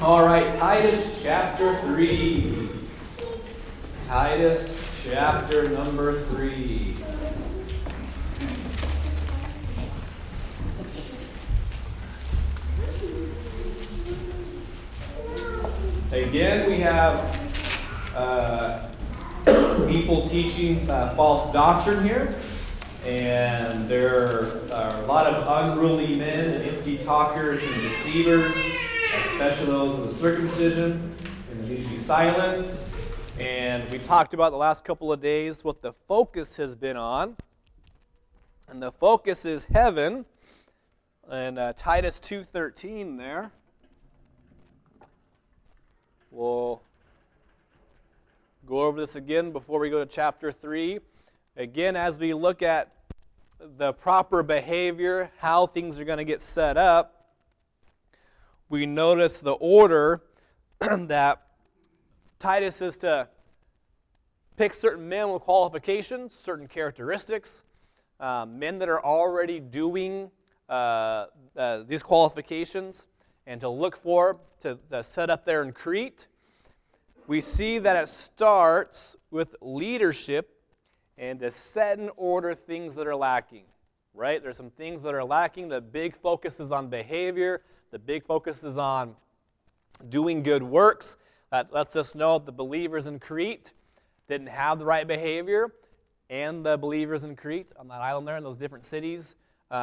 All right, Titus chapter 3. Titus chapter number 3. Again, we have people teaching false doctrine here. And there are a lot of unruly men and empty talkers and deceivers, especially those of the circumcision, and they need to be silenced. And we talked about the last couple of days what the focus has been on. And the focus is heaven. And Titus 2:13 there. We'll go over this again before we go to chapter 3. Again, as we look at the proper behavior, how things are going to get set up, we notice the order that Titus is to pick certain men with qualifications, certain characteristics, men that are already doing these qualifications, and to look for, to set up there in Crete. We see that it starts with leadership and to set in order things that are lacking, right? There's some things that are lacking. The big focus is on behavior. The big focus is on doing good works. That lets us know the believers in Crete didn't have the right behavior, and the believers in Crete, on that island there, in those different cities,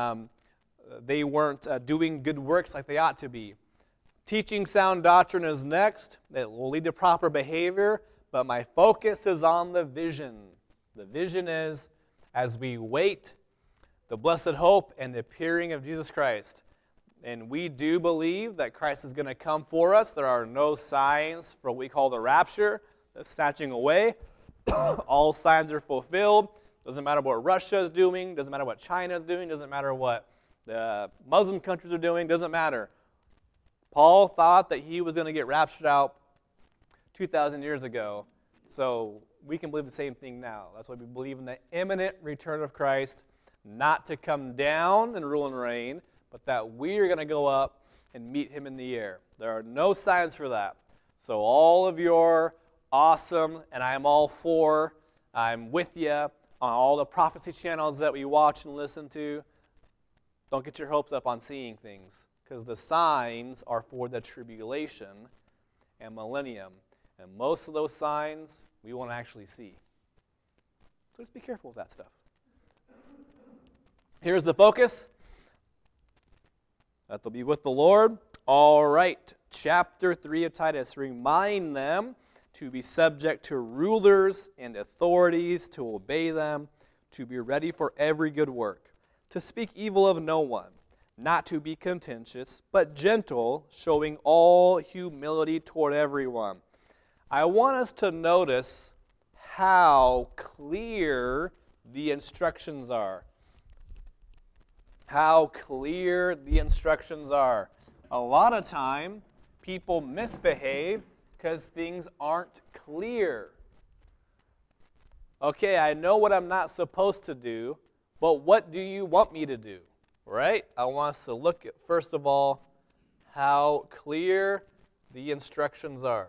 they weren't doing good works like they ought to be. Teaching sound doctrine is next. It will lead to proper behavior, but my focus is on the vision. The vision is, as we wait, the blessed hope and the appearing of Jesus Christ. And we do believe that Christ is going to come for us. There are no signs for what we call the rapture, the snatching away. All signs are fulfilled. Doesn't matter what Russia is doing. Doesn't matter what China is doing. Doesn't matter what the Muslim countries are doing. Doesn't matter. Paul thought that he was going to get raptured out 2,000 years ago. So we can believe the same thing now. That's why we believe in the imminent return of Christ, not to come down and rule and reign, but that we are going to go up and meet him in the air. There are no signs for that. So all of your awesome, and I'm all for, I'm with you on all the prophecy channels that we watch and listen to, don't get your hopes up on seeing things, because the signs are for the tribulation and millennium. And most of those signs we won't actually see. So just be careful with that stuff. Here's the focus. That they'll be with the Lord. All right. Chapter 3 of Titus. Remind them to be subject to rulers and authorities, to obey them, to be ready for every good work, to speak evil of no one, not to be contentious, but gentle, showing all humility toward everyone. I want us to notice how clear the instructions are. How clear the instructions are. A lot of time, people misbehave because things aren't clear. Okay, I know what I'm not supposed to do, but what do you want me to do? Right? I want us to look at, first of all, how clear the instructions are.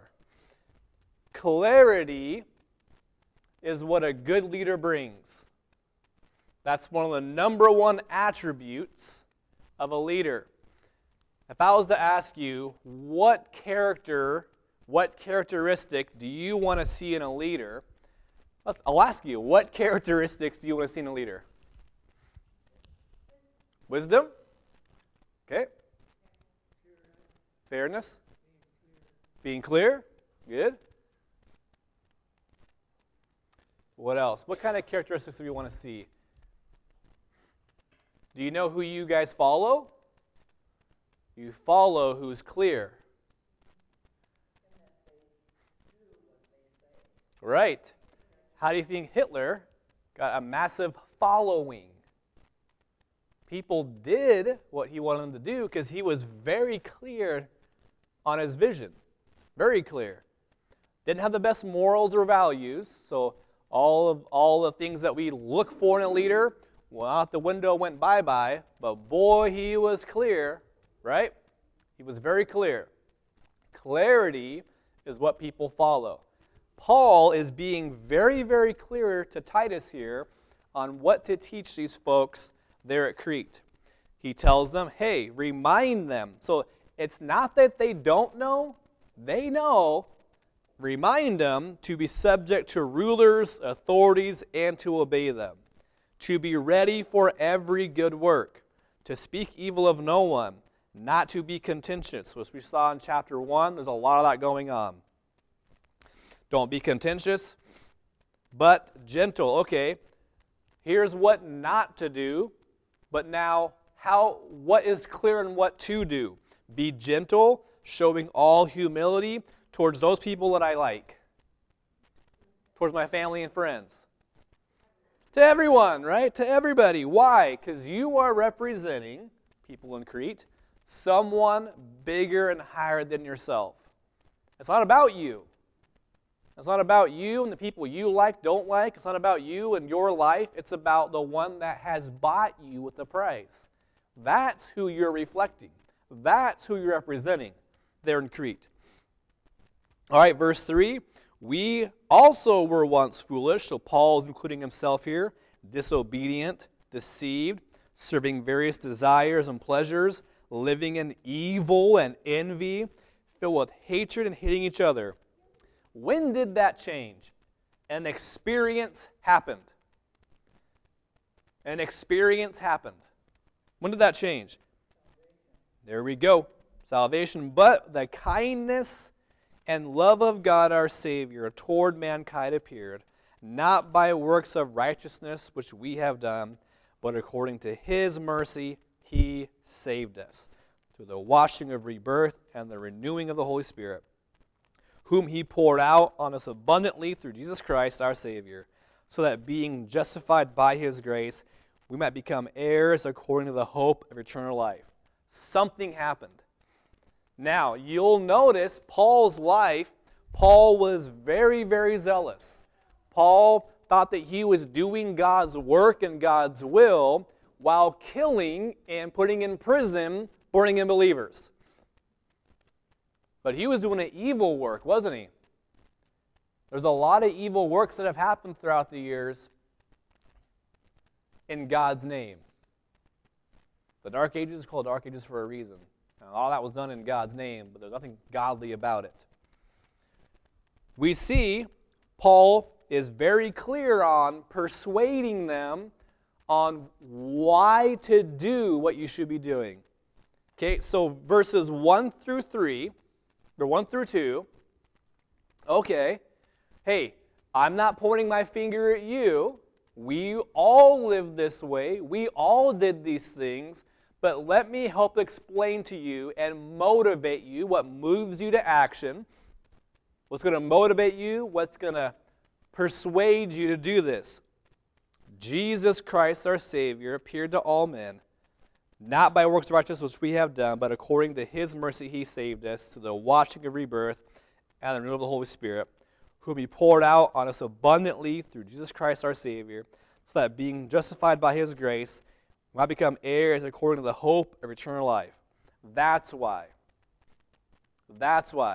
Clarity is what a good leader brings. That's one of the number one attributes of a leader. If I was to ask you, what characteristic do you want to see in a leader? I'll ask you, what characteristics do you want to see in a leader? Wisdom? Okay. Fairness? Being clear? Good. What else? What kind of characteristics do we want to see? Do you know who you guys follow? You follow who's clear. Right. How do you think Hitler got a massive following? People did what he wanted them to do because he was very clear on his vision. Very clear. Didn't have the best morals or values, so all the things that we look for in a leader went out the window, went bye-bye, but boy, he was clear, right? He was very clear. Clarity is what people follow. Paul is being very, very clear to Titus here on what to teach these folks there at Crete. He tells them, hey, remind them. So it's not that they don't know, they know. Remind them to be subject to rulers, authorities, and to obey them. To be ready for every good work. To speak evil of no one. Not to be contentious, which we saw in chapter 1. There's a lot of that going on. Don't be contentious, but gentle. Okay, here's what not to do, but now what is clear and what to do. Be gentle, showing all humility towards those people that I like, towards my family and friends. To everyone, right? To everybody. Why? Because you are representing, people in Crete, someone bigger and higher than yourself. It's not about you. It's not about you and the people you like, don't like. It's not about you and your life. It's about the one that has bought you with a price. That's who you're reflecting. That's who you're representing there in Crete. All right, verse 3. We also were once foolish, so Paul is including himself here, disobedient, deceived, serving various desires and pleasures, living in evil and envy, filled with hatred and hating each other. When did that change? An experience happened. An experience happened. When did that change? There we go. Salvation. But the kindness and love of God our Savior toward mankind appeared, not by works of righteousness which we have done, but according to His mercy He saved us, through the washing of rebirth and the renewing of the Holy Spirit, whom He poured out on us abundantly through Jesus Christ our Savior, so that being justified by His grace, we might become heirs according to the hope of eternal life. Something happened. Now, you'll notice Paul's life, Paul was very, very zealous. Paul thought that he was doing God's work and God's will while killing and putting in prison born-again believers. But he was doing an evil work, wasn't he? There's a lot of evil works that have happened throughout the years in God's name. The Dark Ages is called Dark Ages for a reason. Now, all that was done in God's name, but there's nothing godly about it. We see Paul is very clear on persuading them on why to do what you should be doing. Okay, so verses 1 through 3, or 1 through 2, okay, hey, I'm not pointing my finger at you. We all live this way. We all did these things. But let me help explain to you and motivate you what moves you to action, what's going to motivate you, what's going to persuade you to do this. Jesus Christ, our Savior, appeared to all men, not by works of righteousness which we have done, but according to His mercy He saved us, through the washing of rebirth and the renewal of the Holy Spirit, whom He poured out on us abundantly through Jesus Christ, our Savior, so that being justified by His grace, we might become heirs according to the hope of eternal life. That's why. That's why.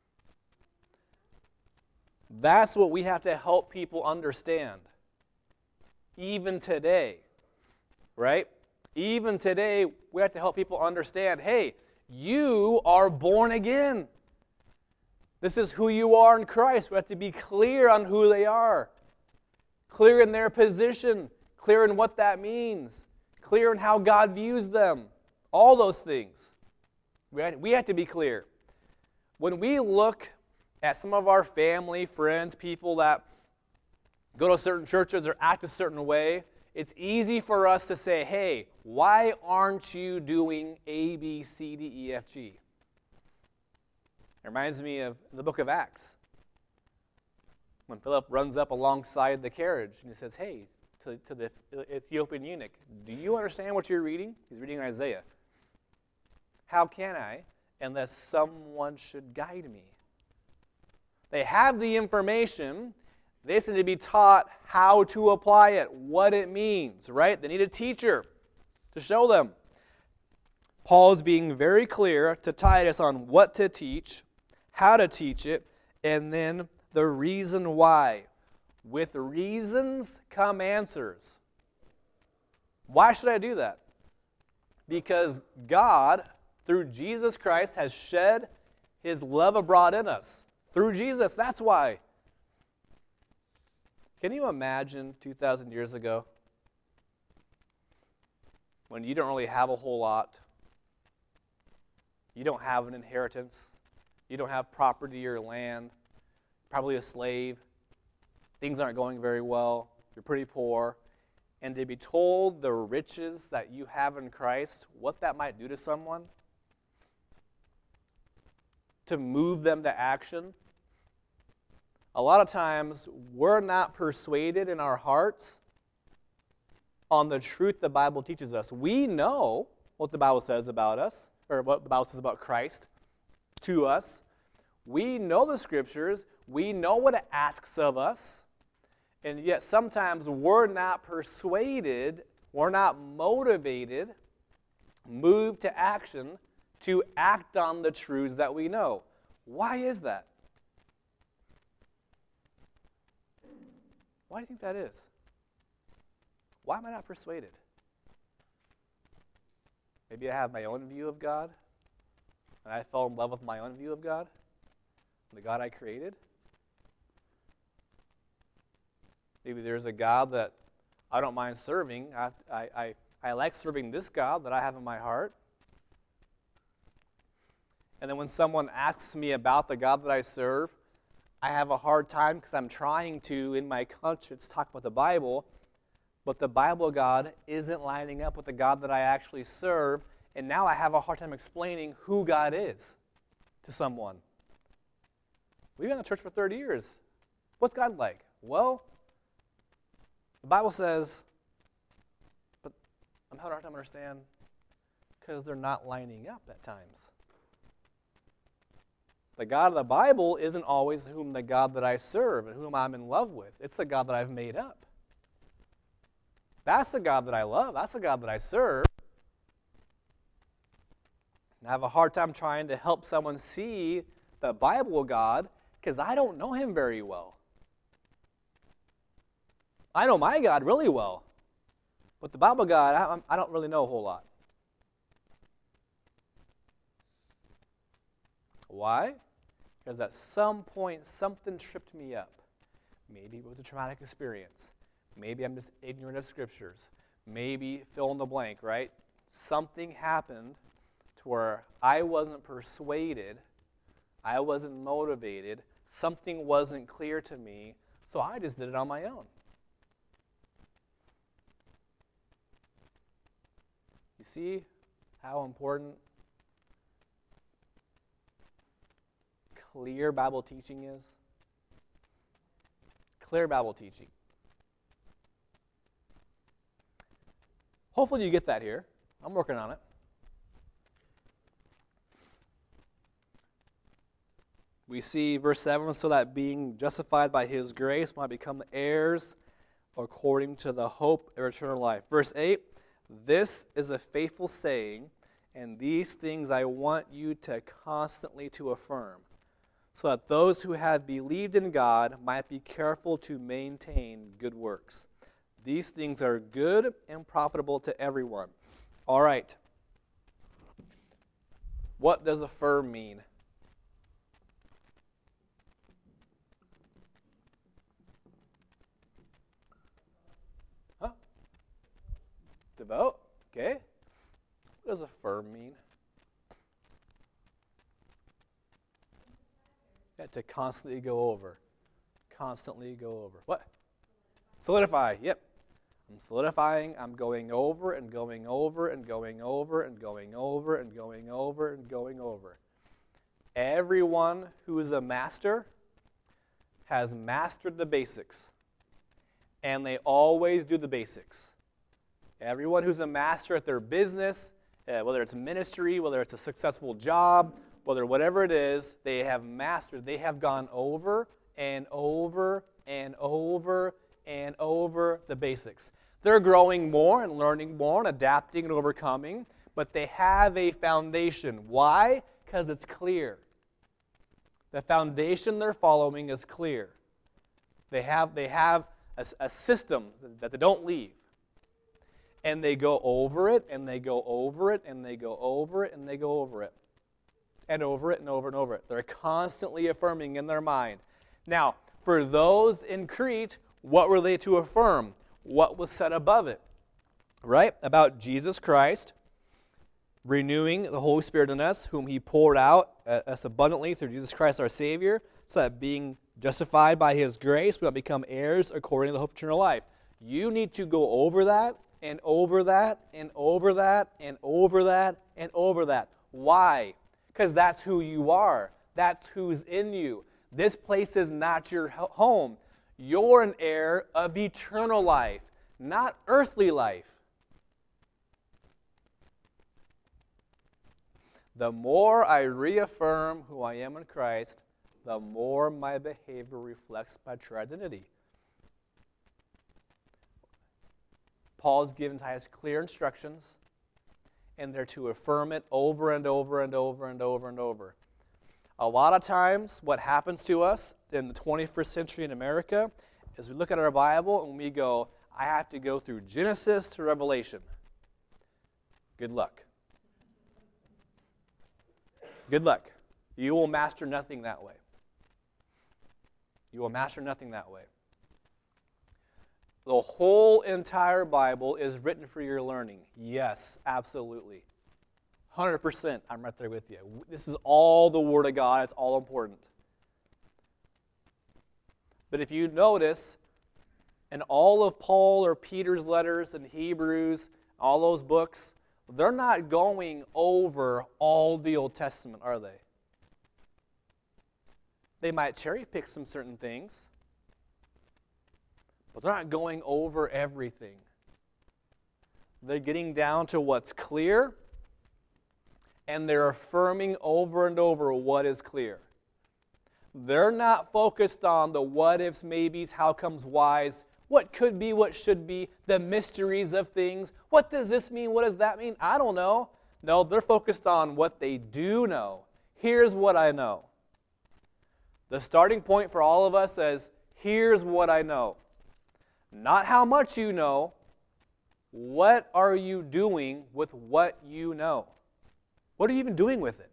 That's what we have to help people understand. Even today. Right? Even today, we have to help people understand, hey, you are born again. This is who you are in Christ. We have to be clear on who they are. Clear in their position. Clear in what that means. Clear in how God views them. All those things. We have to be clear. When we look at some of our family, friends, people that go to certain churches or act a certain way, it's easy for us to say, hey, why aren't you doing A, B, C, D, E, F, G? It reminds me of the book of Acts. When Philip runs up alongside the carriage and he says, hey, to the Ethiopian eunuch, do you understand what you're reading? He's reading Isaiah. How can I unless someone should guide me? They have the information. They just need to be taught how to apply it, what it means, right? They need a teacher to show them. Paul is being very clear to Titus on what to teach, how to teach it, and then the reason why. With reasons come answers. Why should I do that? Because God, through Jesus Christ, has shed His love abroad in us. Through Jesus, that's why. Can you imagine 2,000 years ago when you don't really have a whole lot? You don't have an inheritance. You don't have property or land. Probably a slave. Things aren't going very well. You're pretty poor. And to be told the riches that you have in Christ, what that might do to someone, to move them to action. A lot of times, we're not persuaded in our hearts on the truth the Bible teaches us. We know what the Bible says about us, or what the Bible says about Christ to us. We know the Scriptures. We know what it asks of us. And yet sometimes we're not persuaded, we're not motivated, moved to action to act on the truths that we know. Why is that? Why do you think that is? Why am I not persuaded? Maybe I have my own view of God, and I fell in love with my own view of God, the God I created. Maybe there's a God that I don't mind serving. I like serving this God that I have in my heart. And then when someone asks me about the God that I serve, I have a hard time because I'm trying to, in my conscience, talk about the Bible, but the Bible God isn't lining up with the God that I actually serve, and now I have a hard time explaining who God is to someone. We've been in the church for 30 years. What's God like? Well, the Bible says, but I'm having a hard time to understand because they're not lining up at times. The God of the Bible isn't always the God that I serve and whom I'm in love with. It's the God that I've made up. That's the God that I love. That's the God that I serve. And I have a hard time trying to help someone see the Bible God because I don't know Him very well. I know my God really well, but the Bible God, I don't really know a whole lot. Why? Because at some point, something tripped me up. Maybe it was a traumatic experience. Maybe I'm just ignorant of Scriptures. Maybe fill in the blank, right? Something happened to where I wasn't persuaded, I wasn't motivated, something wasn't clear to me, so I just did it on my own. You see how important clear Bible teaching is? Clear Bible teaching. Hopefully you get that here. I'm working on it. We see verse 7, so that being justified by His grace might become heirs according to the hope of eternal life. Verse 8, this is a faithful saying, and these things I want you to constantly to affirm, so that those who have believed in God might be careful to maintain good works. These things are good and profitable to everyone. All right. What does affirm mean? Huh? Devote? Okay. What does affirm mean? Yeah, to constantly go over. Constantly go over. What? Solidify. Yep. I'm solidifying. I'm going over and going over and going over and going over and going over and going over. Everyone who is a master has mastered the basics. And they always do the basics. Everyone who's a master at their business, whether it's ministry, whether it's a successful job, whether whatever it is, they have mastered. They have gone over and over and over and over the basics. They're growing more and learning more and adapting and overcoming, but they have a foundation. Why? Because it's clear. The foundation they're following is clear. They have a system that they don't leave. And they go over it, and they go over it, and they go over it, and they go over it. And over it, and over and over it. They're constantly affirming in their mind. Now, for those in Crete, what were they to affirm? What was set above it? Right? About Jesus Christ, renewing the Holy Spirit in us, whom He poured out us abundantly through Jesus Christ our Savior, so that being justified by His grace, we will become heirs according to the hope of eternal life. You need to go over that, and over that, and over that, and over that, and over that. Why? Because that's who you are. That's who's in you. This place is not your home. You're an heir of eternal life, not earthly life. The more I reaffirm who I am in Christ, the more my behavior reflects my true identity. Paul's given Titus clear instructions, and they're to affirm it over and over and over and over and over. A lot of times, what happens to us in the 21st century in America is we look at our Bible and we go, I have to go through Genesis to Revelation. Good luck. Good luck. You will master nothing that way. You will master nothing that way. The whole entire Bible is written for your learning. Yes, absolutely. 100%, I'm right there with you. This is all the Word of God. It's all important. But if you notice, in all of Paul or Peter's letters and Hebrews, all those books, they're not going over all the Old Testament, are they? They might cherry pick some certain things, but they're not going over everything. They're getting down to what's clear, and they're affirming over and over what is clear. They're not focused on the what-ifs, maybes, how comes, whys, what could be, what should be, the mysteries of things. What does this mean? What does that mean? I don't know. No, they're focused on what they do know. Here's what I know. The starting point for all of us is, here's what I know. Not how much you know. What are you doing with what you know? What are you even doing with it?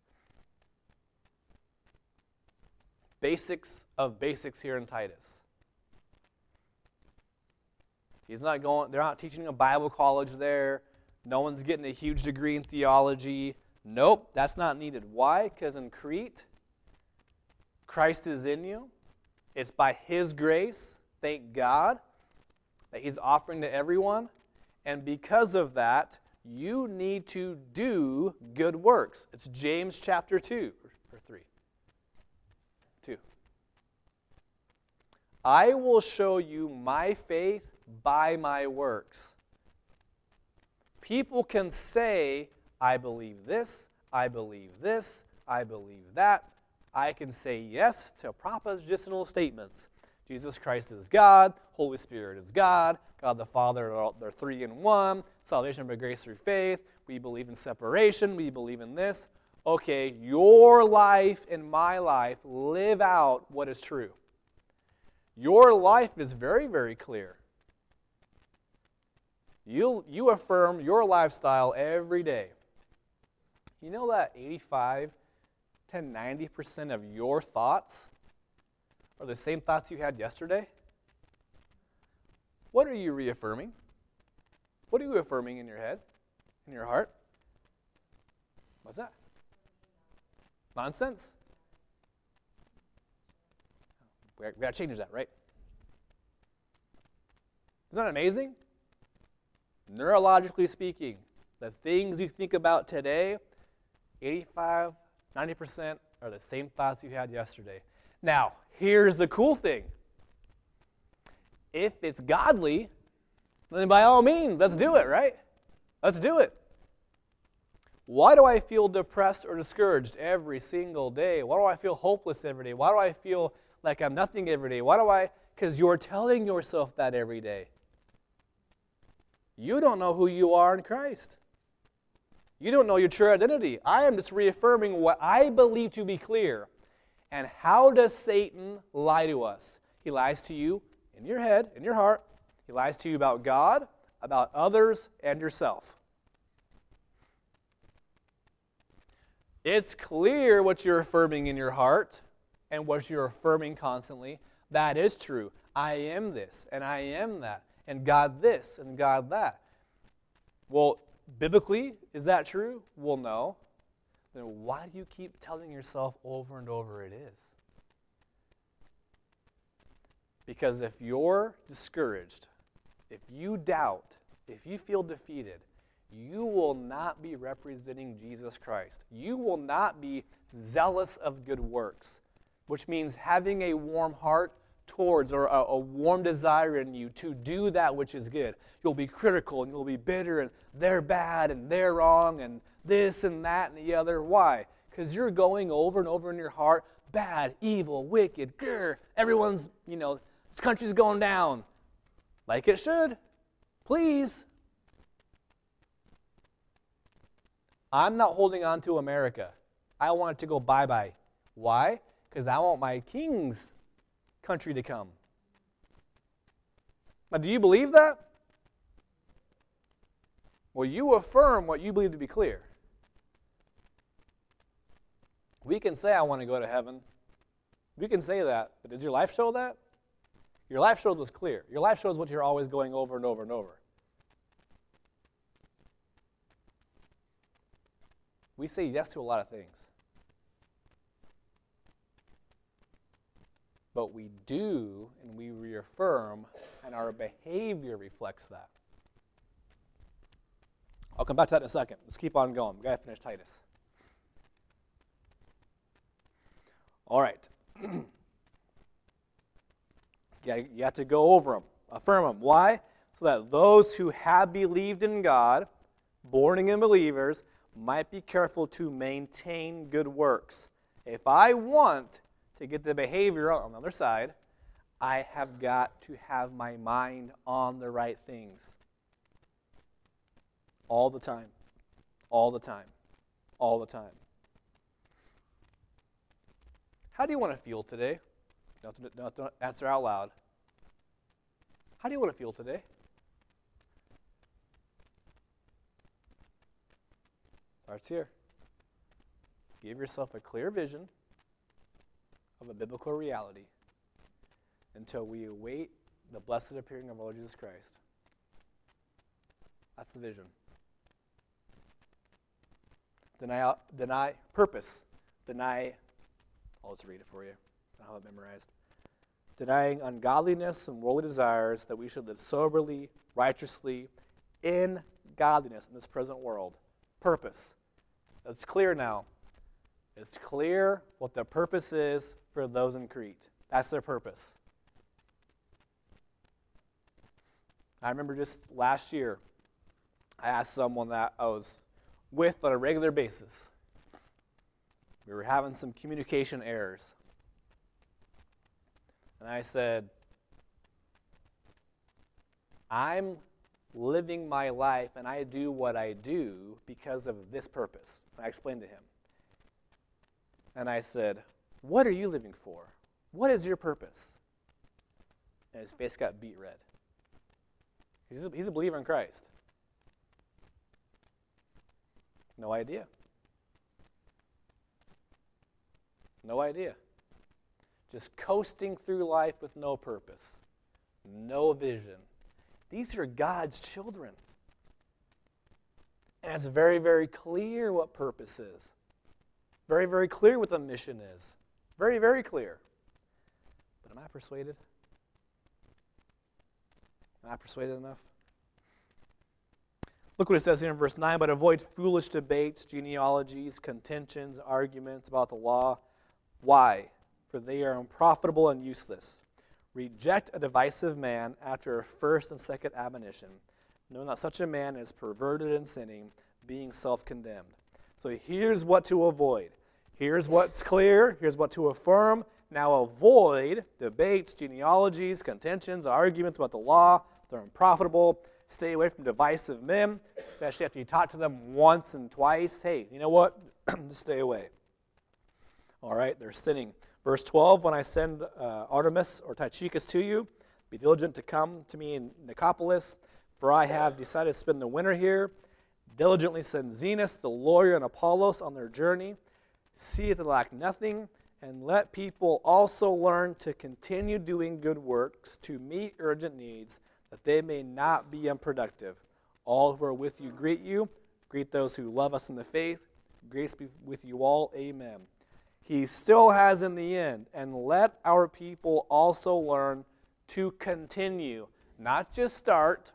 Basics of basics here in Titus. They're not teaching a Bible college there. No one's getting a huge degree in theology. Nope, that's not needed. Why? Because in Crete, Christ is in you. It's by His grace, thank God, that He's offering to everyone. And because of that, you need to do good works. It's James chapter 2, or 3. 2. I will show you my faith by my works. People can say, I believe this, I believe this, I believe that. I can say yes to propositional statements. Jesus Christ is God, Holy Spirit is God, God the Father, they're three in one, salvation by grace through faith, we believe in separation, we believe in this. Okay, your life and my life live out what is true. Your life is very, very clear. You affirm your lifestyle every day. You know that 85 to 90% of your thoughts are the same thoughts you had yesterday? What are you reaffirming? What are you affirming in your head, in your heart? What's that? Nonsense? We got to change that, right? Isn't that amazing? Neurologically speaking, the things you think about today, 85, 90% are the same thoughts you had yesterday. Now, here's the cool thing. If it's godly, then by all means, let's do it, right? Let's do it. Why do I feel depressed or discouraged every single day? Why do I feel hopeless every day? Why do I feel like I'm nothing every day? Because you're telling yourself that every day. You don't know who you are in Christ. You don't know your true identity. I am just reaffirming what I believe to be clear. And how does Satan lie to us? He lies to you in your head, in your heart. He lies to you about God, about others, and yourself. It's clear what you're affirming in your heart and what you're affirming constantly. That is true. I am this, and I am that, and God this, and God that. Well, biblically, is that true? Well, no. Then why do you keep telling yourself over and over it is? Because if you're discouraged, if you doubt, if you feel defeated, you will not be representing Jesus Christ. You will not be zealous of good works, which means having a warm heart towards or a warm desire in you to do that which is good. You'll be critical and you'll be bitter and they're bad and they're wrong and this and that and the other. Why? Because you're going over and over in your heart, bad, evil, wicked, grr, everyone's, this country's going down. Like it should. Please. I'm not holding on to America. I want it to go bye-bye. Why? Because I want my king's country to come. Now, do you believe that? Well, you affirm what you believe to be clear. We can say, I want to go to heaven. We can say that, but does your life show that? Your life shows what's clear. Your life shows what you're always going over and over and over. We say yes to a lot of things. But we do, and we reaffirm, and our behavior reflects that. I'll come back to that in a second. Let's keep on going. We've got to finish Titus. All right. You have to go over them, affirm them. Why? So that those who have believed in God, born again believers, might be careful to maintain good works. If I want to get the behavior on the other side, I have got to have my mind on the right things. All the time. All the time. All the time. How do you want to feel today? Don't answer out loud. How do you want to feel today? Starts here. Give yourself a clear vision of a biblical reality until we await the blessed appearing of our Lord Jesus Christ. That's the vision. Deny purpose. I'll just read it for you. I don't have it memorized. Denying ungodliness and worldly desires, that we should live soberly, righteously, in godliness in this present world. Purpose. It's clear now. It's clear what the purpose is for those in Crete. That's their purpose. I remember just last year, I asked someone that I was with on a regular basis. We were having some communication errors. And I said, I'm living my life and I do what I do because of this purpose. And I explained to him. And I said, what are you living for? What is your purpose? And his face got beet red. He's a believer in Christ. No idea. No idea. Just coasting through life with no purpose, no vision. These are God's children. And it's very, very clear what purpose is. Very, very clear what the mission is. Very, very clear. But am I persuaded? Am I persuaded enough? Look what it says here in verse 9, but avoid foolish debates, genealogies, contentions, arguments about the law. Why? For they are unprofitable and useless. Reject a divisive man after a first and second admonition, knowing that such a man is perverted and sinning, being self-condemned. So here's what to avoid. Here's what's clear. Here's what to affirm. Now avoid debates, genealogies, contentions, arguments about the law. They're unprofitable. Stay away from divisive men, especially after you talk to them once and twice. Hey, you know what? Just stay away. All right, they're sinning. Verse 12, when I send Artemas or Tychicus to you, be diligent to come to me in Nicopolis, for I have decided to spend the winter here. Diligently send Zenas, the lawyer, and Apollos on their journey. See that they lack nothing, and let people also learn to continue doing good works to meet urgent needs, that they may not be unproductive. All who are with you greet you. Greet those who love us in the faith. Grace be with you all. Amen. He still has in the end, and let our people also learn to continue, not just start,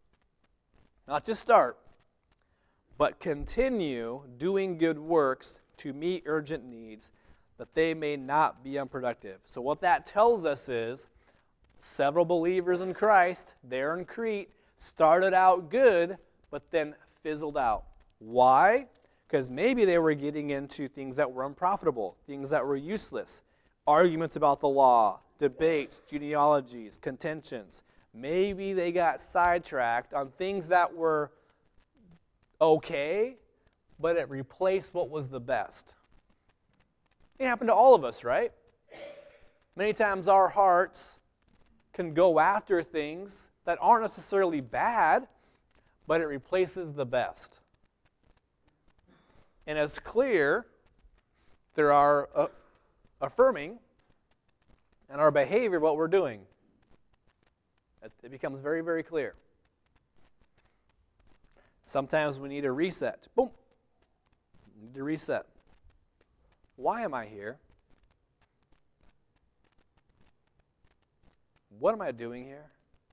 but continue doing good works to meet urgent needs, that they may not be unproductive. So what that tells us is several believers in Christ there in Crete started out good, but then fizzled out. Why? Because maybe they were getting into things that were unprofitable, things that were useless, arguments about the law, debates, genealogies, contentions. Maybe they got sidetracked on things that were okay, but it replaced what was the best. It happened to all of us, right? Many times our hearts can go after things that aren't necessarily bad, but it replaces the best. And it's clear there are affirming in our behavior what we're doing. It becomes very, very clear. Sometimes we need a reset. Boom. We need to reset. Why am I here? What am I doing here?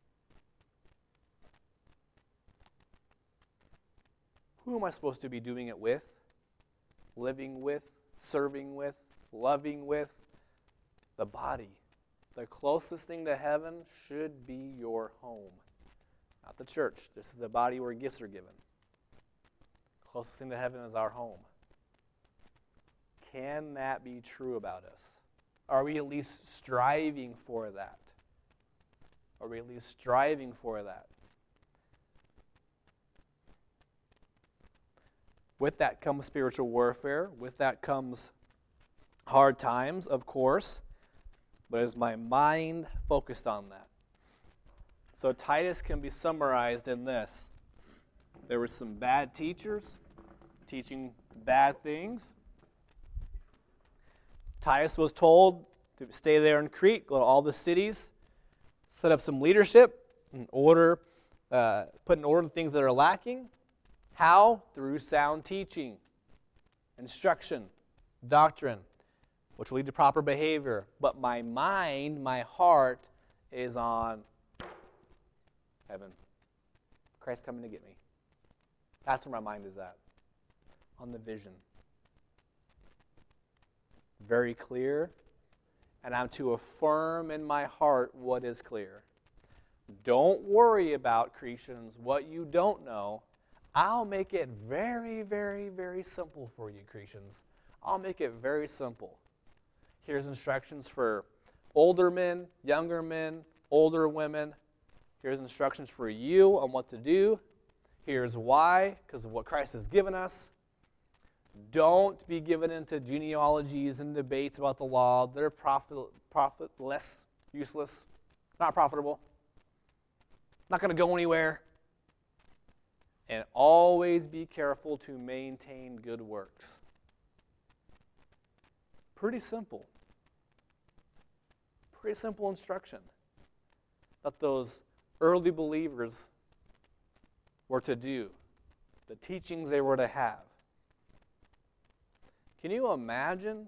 Who am I supposed to be doing it with? Living with, serving with, loving with? The body. The closest thing to heaven should be your home. Not the church. This is the body where gifts are given. Closest thing to heaven is our home. Can that be true about us? Are we at least striving for that? Are we at least striving for that? With that comes spiritual warfare. With that comes hard times, of course. But is my mind focused on that? So Titus can be summarized in this. There were some bad teachers teaching bad things. Titus was told to stay there in Crete, go to all the cities, set up some leadership, put in order the things that are lacking. How? Through sound teaching, instruction, doctrine, which will lead to proper behavior. But my mind, my heart, is on heaven. Christ coming to get me. That's where my mind is at. On the vision. Very clear. And I'm to affirm in my heart what is clear. Don't worry about, Cretans, what you don't know. I'll make it very, very, very simple for you, Cretans. I'll make it very simple. Here's instructions for older men, younger men, older women. Here's instructions for you on what to do. Here's why, because of what Christ has given us. Don't be given into genealogies and debates about the law. They're profitless, useless, not profitable, not going to go anywhere. And always be careful to maintain good works. Pretty simple. Pretty simple instruction that those early believers were to do, the teachings they were to have. Can you imagine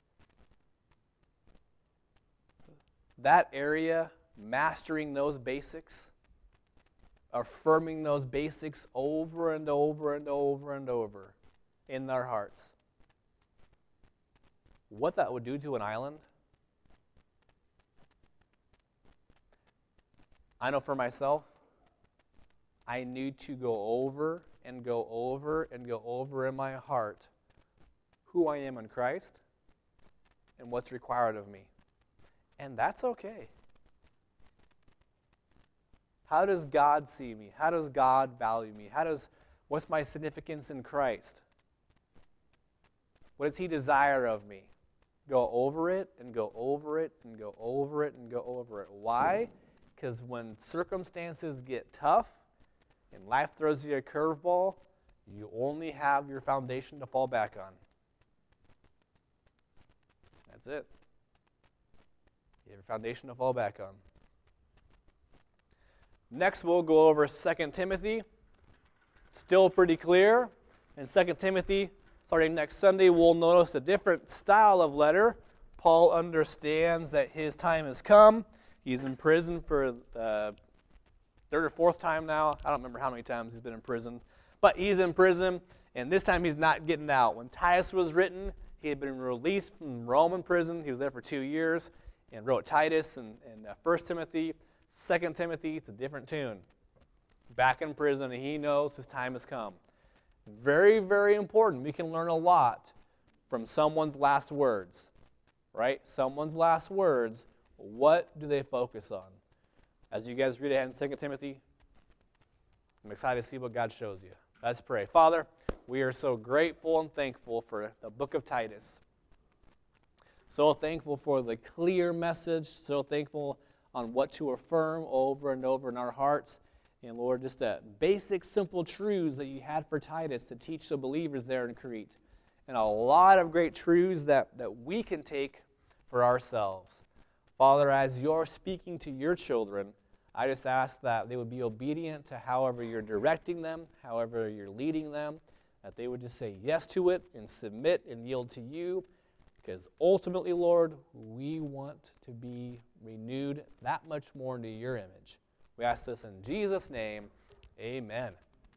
that area, mastering those basics, affirming those basics over and over and over and over in their hearts? What that would do to an island? I know for myself, I need to go over and go over and go over in my heart who I am in Christ and what's required of me. And that's okay. How does God see me? How does God value me? What's my significance in Christ? What does He desire of me? go over it and go over it and go over it and go over it. Why? Because when circumstances get tough and life throws you a curveball, you only have your foundation to fall back on. That's it. You have your foundation to fall back on. Next, we'll go over 2 Timothy. Still pretty clear. In 2 Timothy, starting next Sunday, we'll notice a different style of letter. Paul understands that his time has come. He's in prison for the third or fourth time now. I don't remember how many times he's been in prison. But he's in prison, and this time he's not getting out. When Titus was written, he had been released from Roman prison. He was there for 2 years and wrote Titus and 1 Timothy. 2 Timothy, it's a different tune. Back in prison, and he knows his time has come. Very, very important. We can learn a lot from someone's last words, right? Someone's last words, what do they focus on? As you guys read ahead in 2 Timothy, I'm excited to see what God shows you. Let's pray. Father, we are so grateful and thankful for the book of Titus. So thankful for the clear message, so thankful on what to affirm over and over in our hearts. And Lord, just the basic, simple truths that you had for Titus to teach the believers there in Crete. And a lot of great truths that we can take for ourselves. Father, as you're speaking to your children, I just ask that they would be obedient to however you're directing them, however you're leading them, that they would just say yes to it and submit and yield to you. Because ultimately, Lord, we want to be renewed that much more into your image. We ask this in Jesus' name. Amen.